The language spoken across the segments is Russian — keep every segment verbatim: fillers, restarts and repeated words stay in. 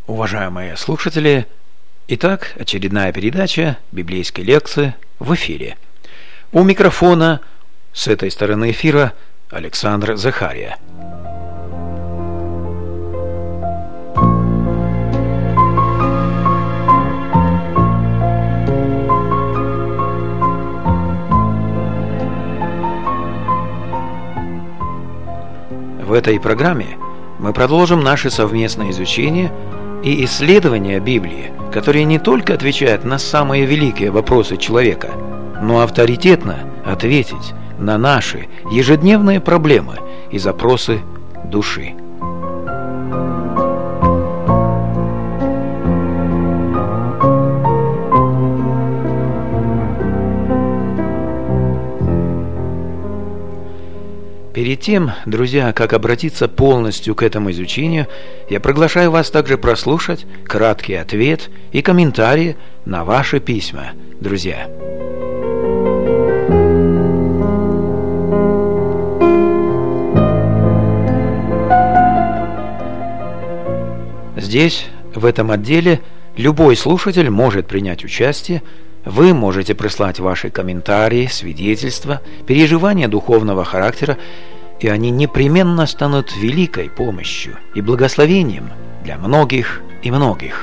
Уважаемые слушатели, итак, очередная передача библейской лекции в эфире. У микрофона с этой стороны эфира Александр Захария. В этой программе мы продолжим наше совместное изучение и исследование Библии, которые не только отвечают на самые великие вопросы человека, но авторитетно ответить на наши ежедневные проблемы и запросы души. Перед тем, друзья, как обратиться полностью к этому изучению, я приглашаю вас также прослушать краткий ответ и комментарии на ваши письма, друзья. Здесь, в этом отделе, любой слушатель может принять участие. Вы можете прислать ваши комментарии, свидетельства, переживания духовного характера, и они непременно станут великой помощью и благословением для многих и многих.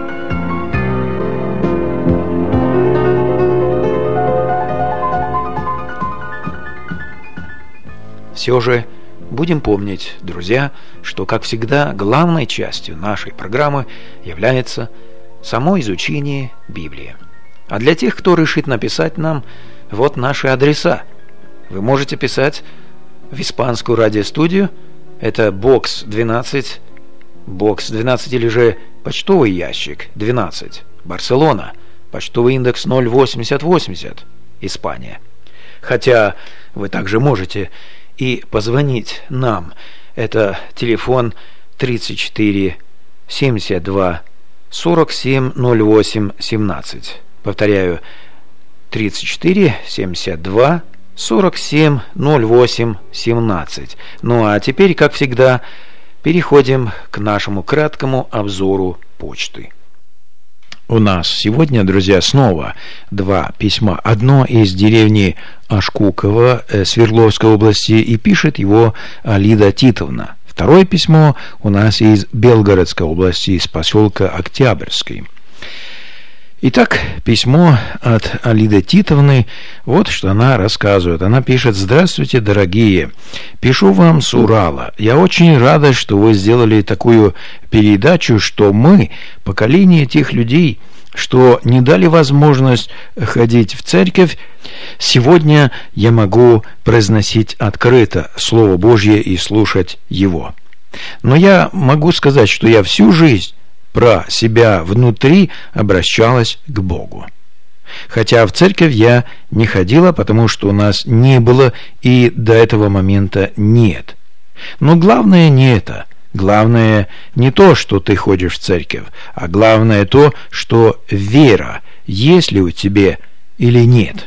Все же будем помнить, друзья, что, как всегда, главной частью нашей программы является само изучение Библии. А для тех, кто решит написать нам, вот наши адреса. Вы можете писать в испанскую радиостудию, это бокс двенадцать, бокс двенадцать или же почтовый ящик двенадцать, Барселона, почтовый индекс ноль восемьдесят восемьдесят, Испания. Хотя вы также можете и позвонить нам, это телефон тридцать четыре семьдесят два сорок семь ноль восемь семнадцать. Повторяю, тридцать четыре семьдесят два сорок семь ноль восемь семнадцать. Ну а теперь, как всегда, переходим к нашему краткому обзору почты. У нас сегодня, друзья, снова два письма. Одно из деревни Ашкуково Свердловской области, и пишет его Алида Титовна. Второе письмо у нас из Белгородской области, из поселка Октябрьский. Итак, письмо от Алиды Титовны. Вот что она рассказывает. Она пишет: «Здравствуйте, дорогие. Пишу вам с Урала. Я очень рада, что вы сделали такую передачу, что мы, поколение тех людей, что не дали возможность ходить в церковь, сегодня я могу произносить открыто Слово Божье и слушать его. Но я могу сказать, что я всю жизнь про себя внутри обращалась к Богу. Хотя в церковь я не ходила, потому что у нас не было и до этого момента нет. Но главное не это. Главное не то, что ты ходишь в церковь, а главное то, что вера, есть ли у тебя или нет.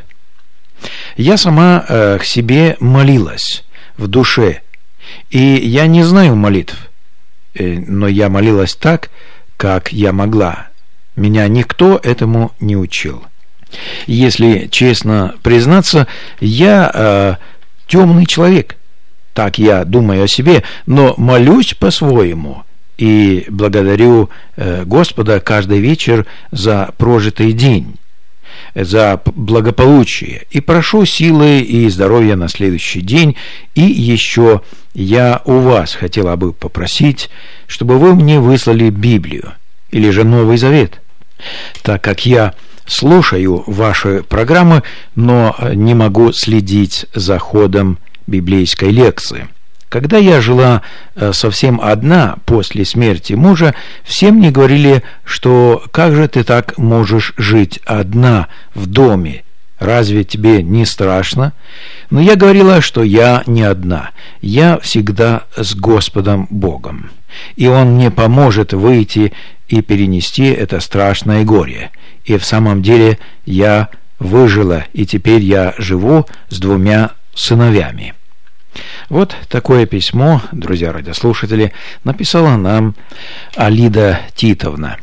Я сама э, к себе молилась в душе, и я не знаю молитв, э, но я молилась так, как я могла. Меня никто этому не учил. Если честно признаться, я э, темный человек. Так я думаю о себе, но молюсь по-своему и благодарю э, Господа каждый вечер за прожитый день, за благополучие, и прошу силы и здоровья на следующий день. И еще я у вас хотела бы попросить, чтобы вы мне выслали Библию или же Новый Завет, так как я слушаю ваши программы, но не могу следить за ходом библейской лекции. Когда я жила совсем одна после смерти мужа, все мне говорили, что как же ты так можешь жить одна в доме? Разве тебе не страшно? Но я говорила, что я не одна. Я всегда с Господом Богом. И Он мне поможет выйти и перенести это страшное горе. И в самом деле я выжила, и теперь я живу с двумя сыновьями. Вот такое письмо, друзья радиослушатели, написала нам Алида Титовна.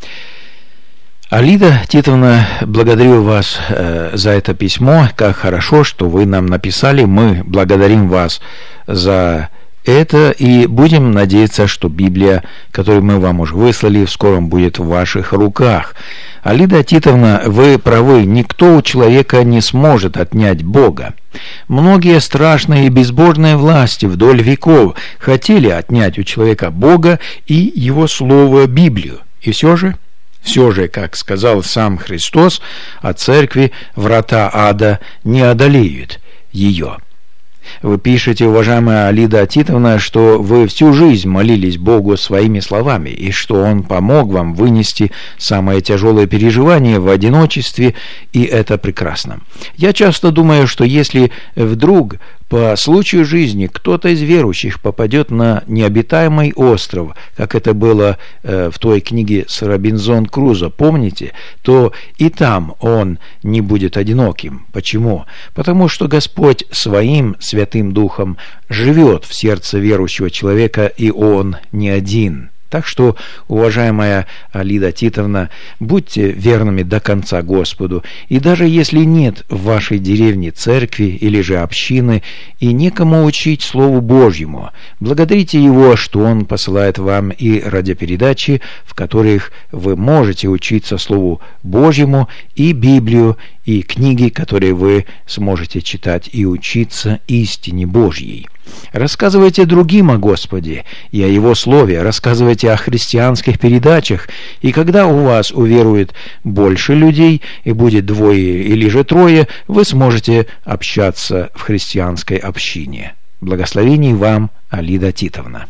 Алида Титовна, благодарю вас э, за это письмо. Как хорошо, что вы нам написали. Мы благодарим вас за это и будем надеяться, что Библия, которую мы вам уже выслали, в скором будет в ваших руках. Алида Титовна, вы правы, никто у человека не сможет отнять Бога. Многие страшные и безбожные власти вдоль веков хотели отнять у человека Бога и его слово Библию. И все же, все же, как сказал сам Христос, о церкви врата ада не одолеют ее. Вы пишете, уважаемая Алида Титовна, что вы всю жизнь молились Богу своими словами, и что Он помог вам вынести самое тяжелое переживание в одиночестве, и это прекрасно. Я часто думаю, что если вдруг по случаю жизни кто-то из верующих попадет на необитаемый остров, как это было э, в той книге с Робинзон Крузо, помните, то и там он не будет одиноким. Почему? Потому что Господь своим Святым Духом живет в сердце верующего человека, и он не один. Так что, уважаемая Алида Титовна, будьте верными до конца Господу, и даже если нет в вашей деревне церкви или же общины, и некому учить Слову Божьему, благодарите Его, что Он посылает вам и радиопередачи, в которых вы можете учиться Слову Божьему, и Библию, и книги, которые вы сможете читать и учиться истине Божьей. Рассказывайте другим о Господе и о Его Слове, рассказывайте о христианских передачах, и когда у вас уверует больше людей, и будет двое или же трое, вы сможете общаться в христианской общине. Благословений вам, Алида Титовна.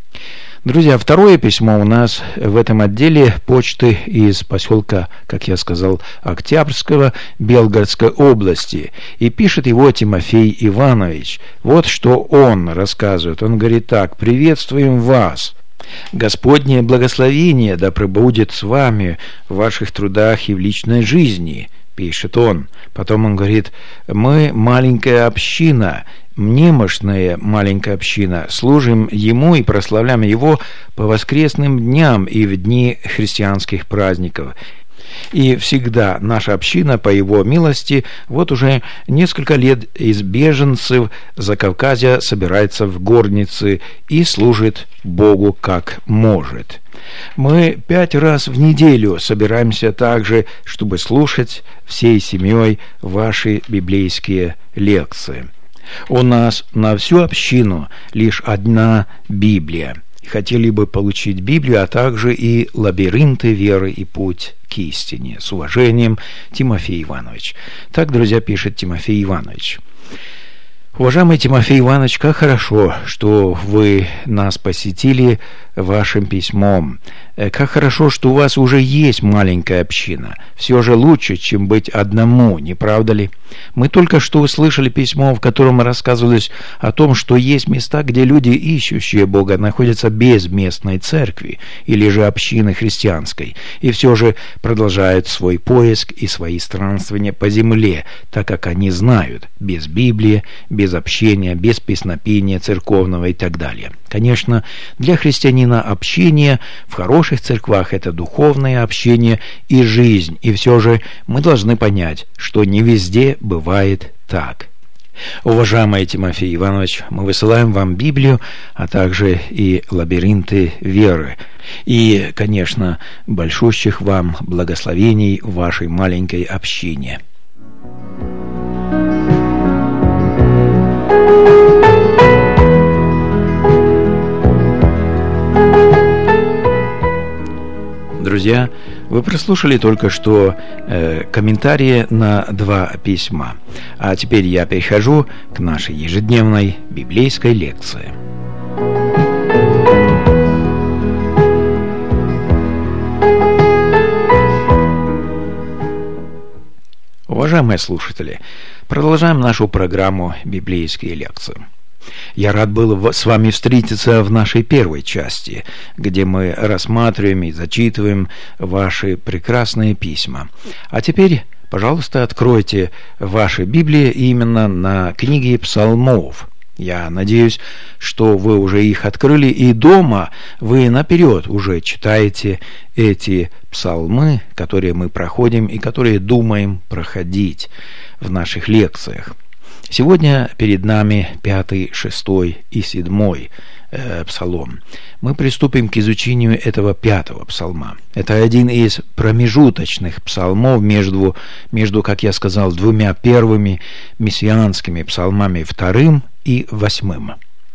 Друзья, второе письмо у нас в этом отделе почты из поселка, как я сказал, Октябрьского Белгородской области. И пишет его Тимофей Иванович. Вот что он рассказывает. Он говорит так: «Приветствуем вас. Господнее благословение да пребудет с вами в ваших трудах и в личной жизни», пишет он. Потом он говорит: «Мы маленькая община, немощная маленькая община, служим Ему и прославляем Его по воскресным дням и в дни христианских праздников. И всегда наша община, по Его милости, вот уже несколько лет из беженцев Закавказья собирается в горницы и служит Богу как может. Мы пять раз в неделю собираемся также, чтобы слушать всей семьей ваши библейские лекции. У нас на всю общину лишь одна Библия. Хотели бы получить Библию, а также и лабиринты веры и путь к истине. С уважением, Тимофей Иванович». Так, друзья, пишет Тимофей Иванович. Уважаемый Тимофей Иванович, как хорошо, что вы нас посетили вашим письмом. Как хорошо, что у вас уже есть маленькая община. Все же лучше, чем быть одному, не правда ли? Мы только что услышали письмо, в котором рассказывалось о том, что есть места, где люди, ищущие Бога, находятся без местной церкви или же общины христианской, и все же продолжают свой поиск и свои странствования по земле, так как они знают, без Библии, без общения, без песнопения церковного и так далее. Конечно, для христианина общение в хороших церквах – это духовное общение и жизнь, и все же мы должны понять, что не везде бывает так. Уважаемый Тимофей Иванович, мы высылаем вам Библию, а также и лабиринты веры. И, конечно, большущих вам благословений в вашей маленькой общине. Друзья, вы прослушали только что э, комментарии на два письма. А теперь я перехожу к нашей ежедневной библейской лекции. Уважаемые слушатели, продолжаем нашу программу «Библейские лекции». Я рад был с вами встретиться в нашей первой части, где мы рассматриваем и зачитываем ваши прекрасные письма. А теперь, пожалуйста, откройте ваши Библии именно на книге Псалмов. Я надеюсь, что вы уже их открыли, и дома вы наперед уже читаете эти псалмы, которые мы проходим и которые думаем проходить в наших лекциях. Сегодня перед нами пятый, шестой и седьмой э, псалом. Мы приступим к изучению этого пятого псалма. Это один из промежуточных псалмов между, между, как я сказал, двумя первыми мессианскими псалмами, вторым и восьмым.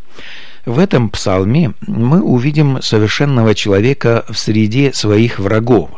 В этом псалме мы увидим совершенного человека в среде своих врагов.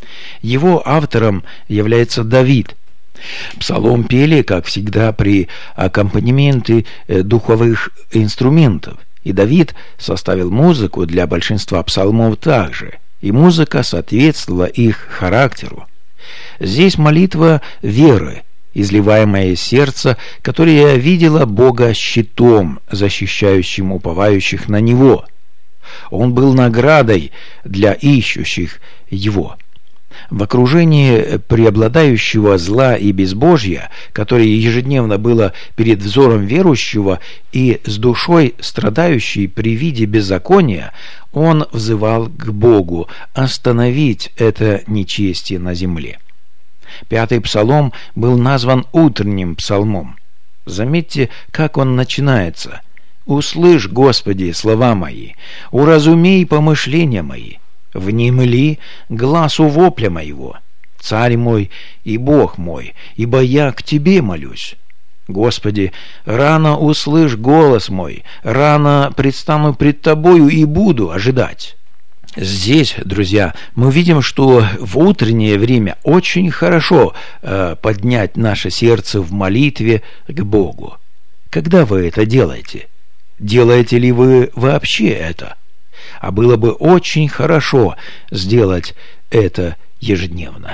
Его автором является Давид. Псалом пели, как всегда, при аккомпанементе духовых инструментов. И Давид составил музыку для большинства псалмов также, и музыка соответствовала их характеру. Здесь молитва веры, изливаемая из сердца, которое видела Бога щитом, защищающим уповающих на Него. Он был наградой для ищущих Его. В окружении преобладающего зла и безбожья, которое ежедневно было перед взором верующего и с душой страдающей при виде беззакония, он взывал к Богу остановить это нечестие на земле. Пятый псалом был назван утренним псалмом. Заметьте, как он начинается: «Услышь, Господи, слова мои, уразумей помышления мои, внемли гласу вопля моего, Царь мой и Бог мой, ибо я к Тебе молюсь. Господи, рано услышь голос мой, рано предстану пред Тобою и буду ожидать». Здесь, друзья, мы видим, что в утреннее время очень хорошо э, поднять наше сердце в молитве к Богу. Когда вы это делаете? Делаете ли вы вообще это? А было бы очень хорошо сделать это ежедневно.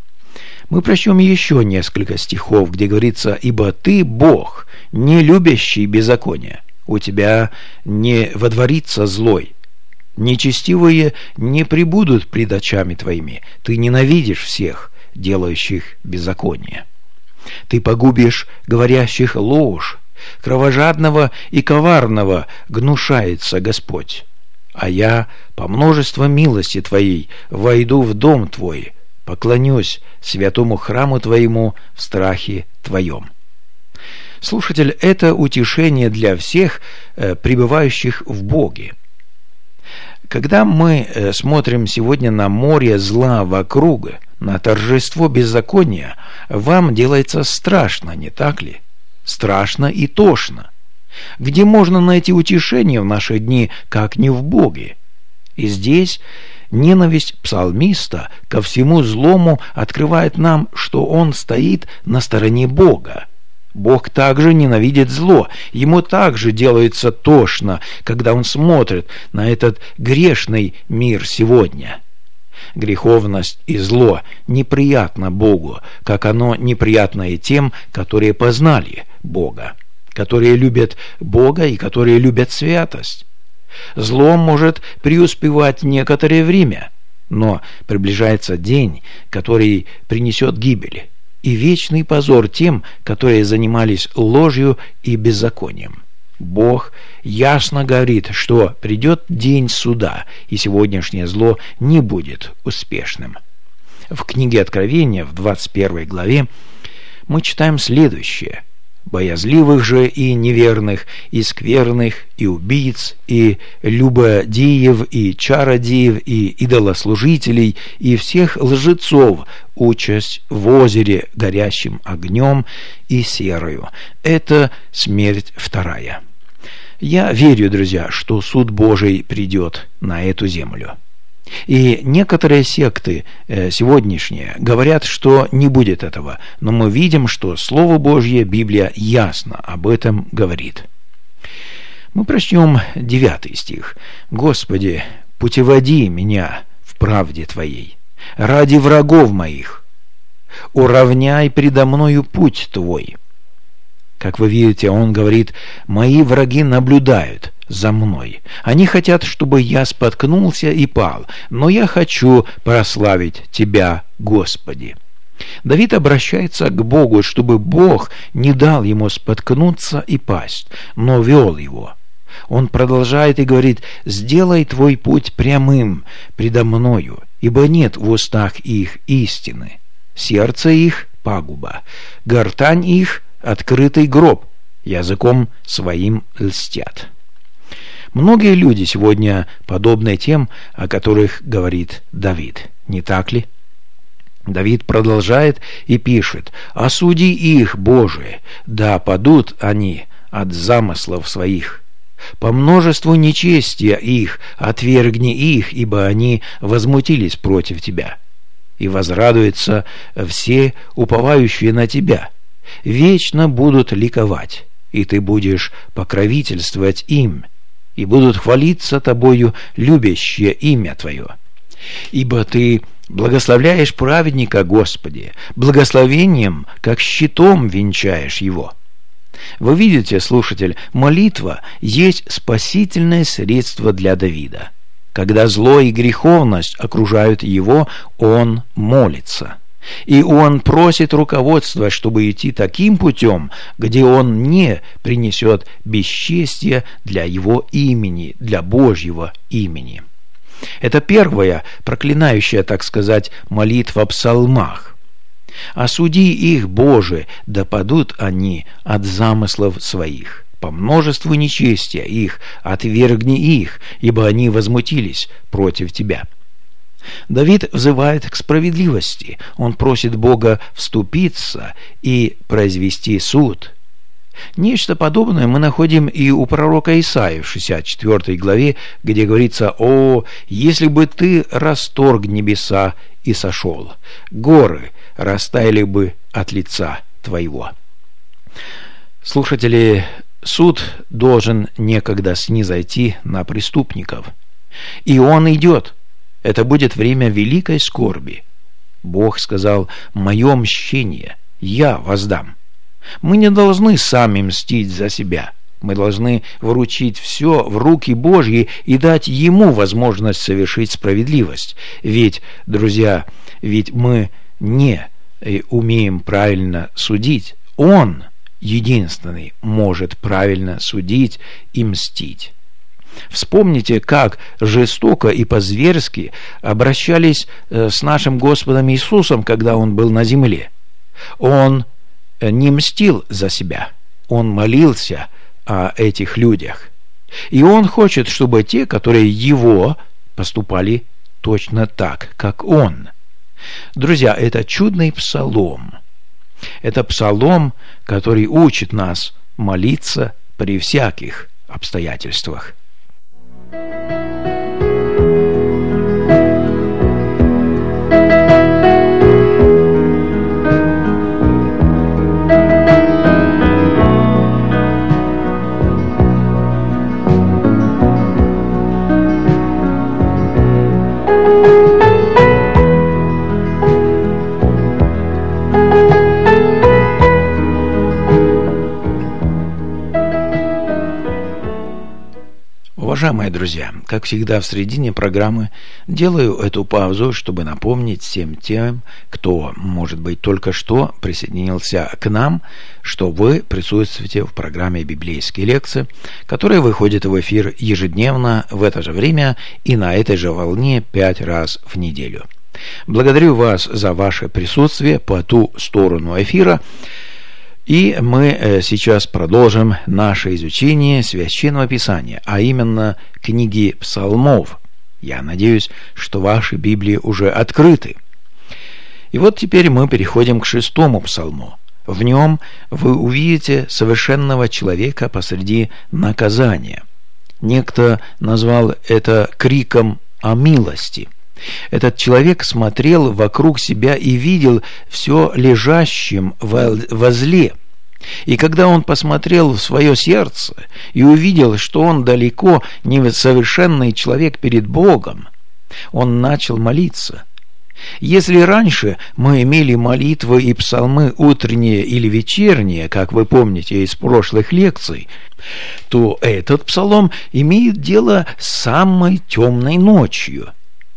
Мы прочтем еще несколько стихов, где говорится: «Ибо Ты, Бог, не любящий беззакония, у Тебя не водворится злой. Нечестивые не пребудут пред очами Твоими, Ты ненавидишь всех, делающих беззаконие. Ты погубишь говорящих ложь, кровожадного и коварного гнушается Господь. А я по множеству милости Твоей войду в дом Твой, поклонюсь святому храму Твоему в страхе Твоем». Слушатель, это утешение для всех э, пребывающих в Боге. Когда мы э, смотрим сегодня на море зла вокруг, на торжество беззакония, вам делается страшно, не так ли? Страшно и тошно. Где можно найти утешение в наши дни, как не в Боге? И здесь ненависть псалмиста ко всему злому открывает нам, что он стоит на стороне Бога. Бог также ненавидит зло, ему также делается тошно, когда он смотрит на этот грешный мир сегодня. Греховность и зло неприятно Богу, как оно неприятно и тем, которые познали Бога, которые любят Бога и которые любят святость. Зло может преуспевать некоторое время, но приближается день, который принесет гибель и вечный позор тем, которые занимались ложью и беззаконием. Бог ясно говорит, что придет день суда, и сегодняшнее зло не будет успешным. В книге Откровения, в двадцать первой главе, мы читаем следующее: «Боязливых же и неверных, и скверных, и убийц, и любодеев, и чародеев, и идолослужителей, и всех лжецов участь в озере горящим огнем и серою». Это смерть вторая. Я верю, друзья, что суд Божий придет на эту землю. И некоторые секты э, сегодняшние говорят, что не будет этого, но мы видим, что Слово Божье, Библия, ясно об этом говорит. Мы прочтем девятый стих. «Господи, путеводи меня в правде Твоей, ради врагов моих, уравняй предо мною путь Твой». Как вы видите, он говорит: «Мои враги наблюдают за мной. Они хотят, чтобы я споткнулся и пал, но я хочу прославить Тебя, Господи». Давид обращается к Богу, чтобы Бог не дал ему споткнуться и пасть, но вел его. Он продолжает и говорит: «Сделай твой путь прямым предо мною, ибо нет в устах их истины. Сердце их — пагуба, гортань их — открытый гроб, языком своим льстят». Многие люди сегодня подобны тем, о которых говорит Давид, не так ли? Давид продолжает и пишет: «Осуди их, Боже, да падут они от замыслов своих. По множеству нечестия их отвергни их, ибо они возмутились против Тебя. И возрадуются все уповающие на Тебя. Вечно будут ликовать, и Ты будешь покровительствовать им, и будут хвалиться Тобою любящее имя Твое. Ибо Ты благословляешь праведника, Господи, благословением, как щитом венчаешь его». Вы видите, слушатель, молитва есть спасительное средство для Давида. Когда зло и греховность окружают его, он молится. И он просит руководства, чтобы идти таким путем, где он не принесет бесчестия для его имени, для Божьего имени. Это первая проклинающая, так сказать, молитва в псалмах. «Осуди их, Боже, да падут они от замыслов своих. По множеству нечестия их отвергни их, ибо они возмутились против Тебя». Давид взывает к справедливости. Он просит Бога вступиться и произвести суд. Нечто подобное мы находим и у пророка Исаии в шестьдесят четвёртой главе, где говорится: «О, если бы ты расторг небеса и сошел, горы растаяли бы от лица твоего». Слушатели, суд должен некогда снизойти на преступников. И он идет. Это будет время великой скорби. Бог сказал: «Мое мщение я воздам». Мы не должны сами мстить за себя. Мы должны вручить все в руки Божьи и дать Ему возможность совершить справедливость. Ведь, друзья, ведь мы не умеем правильно судить. Он единственный может правильно судить и мстить. Вспомните, как жестоко и по-зверски обращались с нашим Господом Иисусом, когда Он был на земле. Он не мстил за себя, Он молился о этих людях. И Он хочет, чтобы те, которые Его, поступали точно так, как Он. Друзья, это чудный псалом. Это псалом, который учит нас молиться при всяких обстоятельствах. Уважаемые друзья, как всегда в середине программы делаю эту паузу, чтобы напомнить всем тем, кто, может быть, только что присоединился к нам, что вы присутствуете в программе «Библейские лекции», которая выходит в эфир ежедневно в это же время и на этой же волне пять раз в неделю. Благодарю вас за ваше присутствие по ту сторону эфира. И мы сейчас продолжим наше изучение Священного Писания, а именно книги Псалмов. Я надеюсь, что ваши Библии уже открыты. И вот теперь мы переходим к шестому Псалму. В нем вы увидите совершенного человека посреди наказания. Некто назвал это криком о милости. Этот человек смотрел вокруг себя и видел все лежащим во зле. И когда он посмотрел в свое сердце и увидел, что он далеко не совершенный человек перед Богом, он начал молиться. Если раньше мы имели молитвы и псалмы утренние или вечерние, как вы помните из прошлых лекций, то этот псалом имеет дело с самой темной ночью.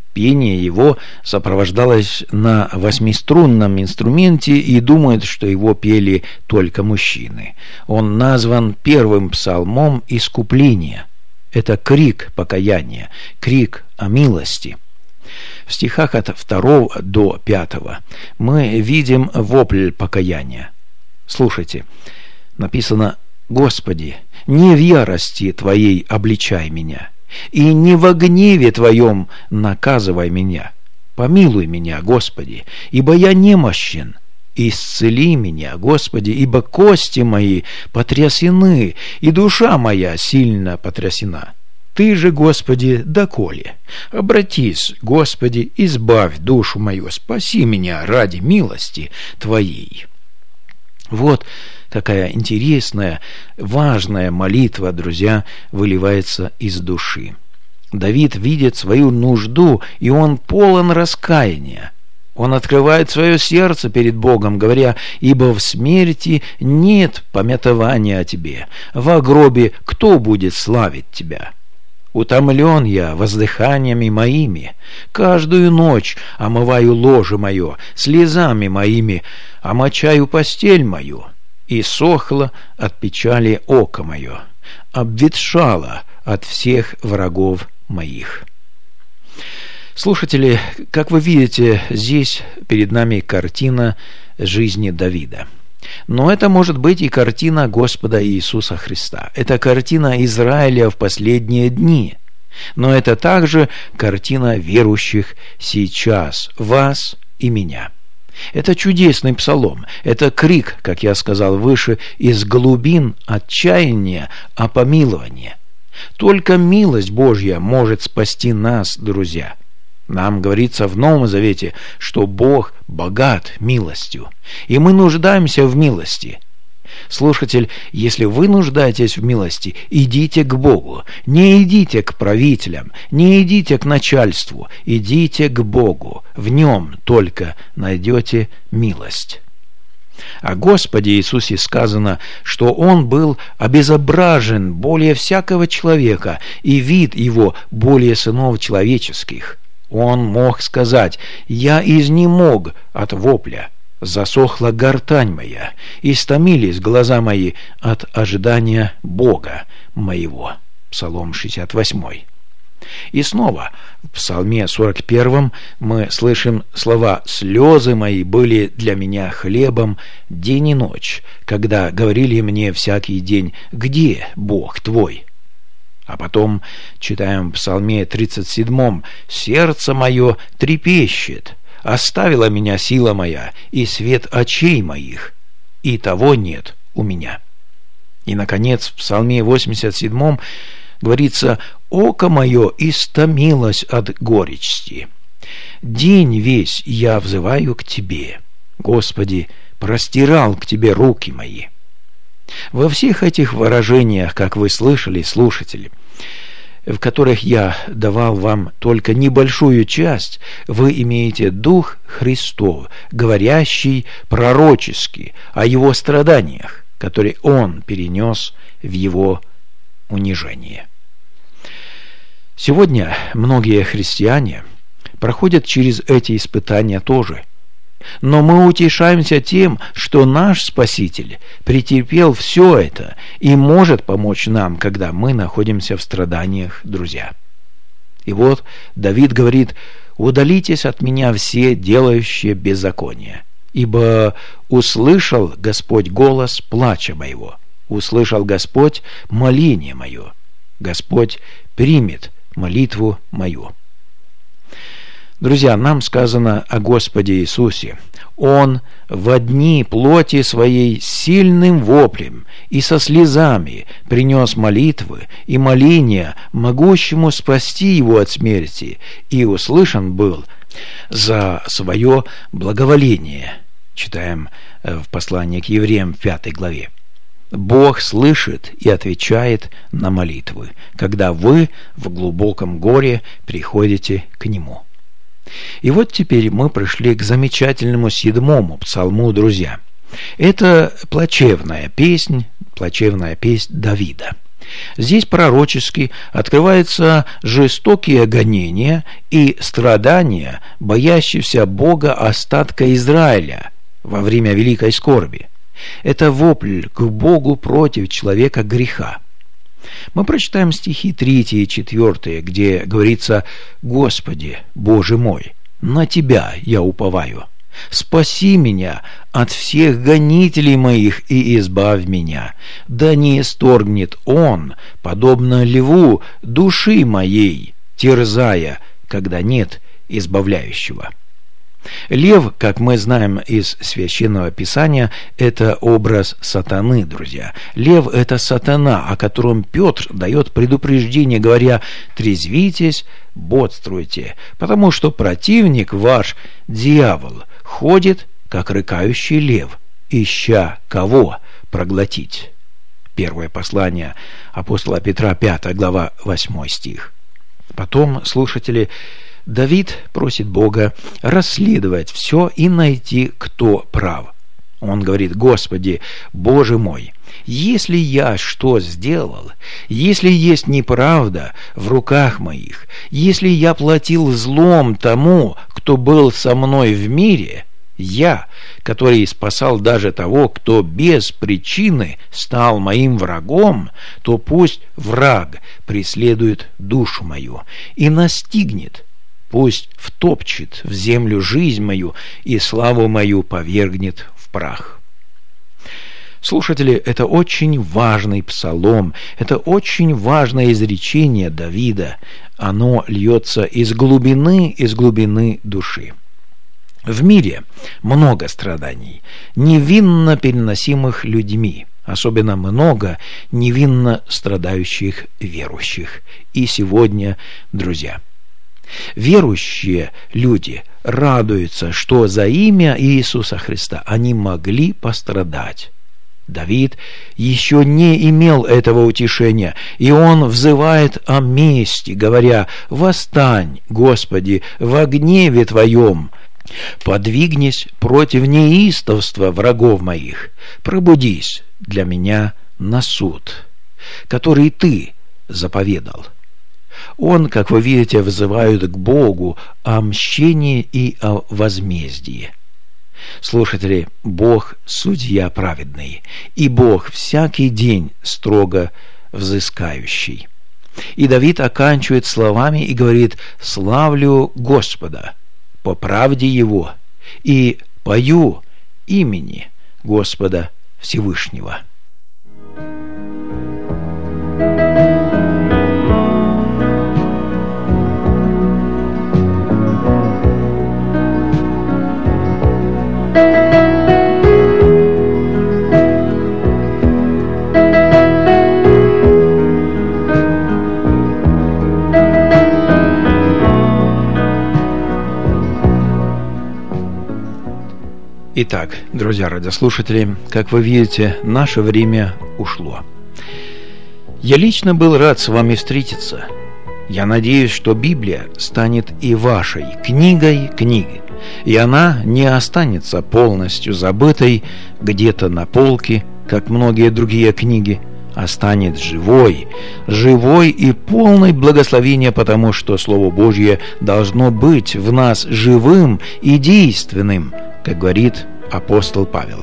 Пение его сопровождалось на восьмиструнном инструменте, и думают, что его пели только мужчины. Он назван первым псалмом искупления. Это крик покаяния, крик о милости. В стихах от второго до пятого мы видим вопль покаяния. Слушайте, написано: «Господи, не в ярости Твоей обличай меня, и не во гневе Твоем наказывай меня. Помилуй меня, Господи, ибо я немощен. Исцели меня, Господи, ибо кости мои потрясены, и душа моя сильно потрясена. Ты же, Господи, доколе? Обратись, Господи, избавь душу мою, спаси меня ради милости Твоей». Вот такая интересная, важная молитва, друзья, выливается из души. Давид видит свою нужду, и он полон раскаяния. Он открывает свое сердце перед Богом, говоря: «Ибо в смерти нет памятования о Тебе, во гробе кто будет славить Тебя? Утомлен я воздыханиями моими, каждую ночь омываю ложе мое, слезами моими омочаю постель мою, и сохло от печали око мое, обветшало от всех врагов моих». Слушатели, как вы видите, здесь перед нами картина жизни Давида. Но это может быть и картина Господа Иисуса Христа. Это картина Израиля в последние дни. Но это также картина верующих сейчас, вас и меня. Это чудесный псалом. Это крик, как я сказал выше, из глубин отчаяния о помиловании. Только милость Божья может спасти нас, друзья. Нам говорится в Новом Завете, что Бог богат милостью, и мы нуждаемся в милости. Слушатель, если вы нуждаетесь в милости, идите к Богу. Не идите к правителям, не идите к начальству, идите к Богу. В Нем только найдете милость. О Господе Иисусе сказано, что Он был обезображен более всякого человека, и вид Его более сынов человеческих. Он мог сказать: «Я изнемог от вопля, засохла гортань моя, истомились глаза мои от ожидания Бога моего». Псалом шестьдесят восемь. И снова в Псалме сорок первом мы слышим слова: «Слезы мои были для меня хлебом день и ночь, когда говорили мне всякий день: где Бог твой?» А потом читаем в Псалме тридцать седьмом: «Сердце мое трепещет, оставила меня сила моя и свет очей моих, и того нет у меня». И, наконец, в Псалме восемьдесят седьмом говорится: «Око мое истомилось от горечи. День весь я взываю к Тебе, Господи, простирал к Тебе руки мои». Во всех этих выражениях, как вы слышали, слушатели, в которых я давал вам только небольшую часть, вы имеете Дух Христов, говорящий пророчески о Его страданиях, которые Он перенес в Его унижении. Сегодня многие христиане проходят через эти испытания тоже. Но мы утешаемся тем, что наш Спаситель претерпел все это и может помочь нам, когда мы находимся в страданиях, друзья. И вот Давид говорит: «Удалитесь от меня все делающие беззаконие, ибо услышал Господь голос плача моего, услышал Господь моление мое, Господь примет молитву мою». Друзья, нам сказано о Господе Иисусе: Он во дни плоти своей сильным воплем и со слезами принес молитвы и моления могущему спасти его от смерти, и услышан был за свое благоволение. Читаем в послании к Евреям в пятой главе. Бог слышит и отвечает на молитвы, когда вы в глубоком горе приходите к Нему. И вот теперь мы пришли к замечательному седьмому псалму, друзья. Это плачевная песнь, плачевная песнь Давида. Здесь пророчески открываются жестокие гонения и страдания боящегося Бога остатка Израиля во время великой скорби. Это вопль к Богу против человека греха. Мы прочитаем стихи третий и четвёртый, где говорится: «Господи, Боже мой, на Тебя я уповаю. Спаси меня от всех гонителей моих и избавь меня. Да не исторгнет он, подобно льву, души моей, терзая, когда нет избавляющего». Лев, как мы знаем из Священного Писания, это образ сатаны, друзья. Лев – это сатана, о котором Петр дает предупреждение, говоря: «Трезвитесь, бодрствуйте, потому что противник ваш, дьявол, ходит, как рыкающий лев, ища кого проглотить». Первое послание апостола Петра, пятая глава, восьмой стих. Потом, слушатели, Давид просит Бога расследовать все и найти, кто прав. Он говорит: «Господи, Боже мой, если я что сделал, если есть неправда в руках моих, если я платил злом тому, кто был со мной в мире, я, который спасал даже того, кто без причины стал моим врагом, то пусть враг преследует душу мою и настигнет. Пусть втопчет в землю жизнь мою и славу мою повергнет в прах». Слушатели, это очень важный псалом, это очень важное изречение Давида. Оно льется из глубины, из глубины души. В мире много страданий, невинно переносимых людьми, особенно много невинно страдающих верующих. И сегодня, друзья, верующие люди радуются, что за имя Иисуса Христа они могли пострадать. Давид еще не имел этого утешения, и он взывает о мести, говоря: «Восстань, Господи, во гневе Твоем, подвигнись против неистовства врагов моих, пробудись для меня на суд, который Ты заповедал». Он, как вы видите, взывает к Богу о мщении и о возмездии. Слушатели, Бог – судья праведный, и Бог всякий день строго взыскающий. И Давид оканчивает словами и говорит: «Славлю Господа по правде Его и пою имени Господа Всевышнего». Итак, друзья радиослушатели, как вы видите, наше время ушло. Я лично был рад с вами встретиться. Я надеюсь, что Библия станет и вашей книгой книги, и она не останется полностью забытой где-то на полке, как многие другие книги, а станет живой, живой и полной благословения, потому что Слово Божье должно быть в нас живым и действенным, как говорит апостол Павел.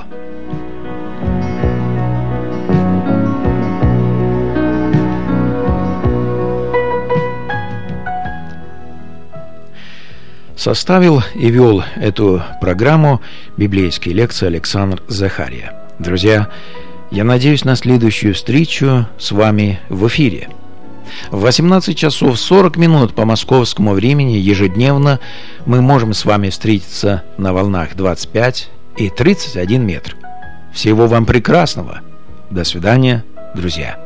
Составил и вел эту программу библейские лекции Александр Захария. Друзья, я надеюсь на следующую встречу с вами в эфире. В восемнадцать часов сорок минут по московскому времени ежедневно мы можем с вами встретиться на волнах двадцать пять и тридцать один метр. Всего вам прекрасного. До свидания, друзья.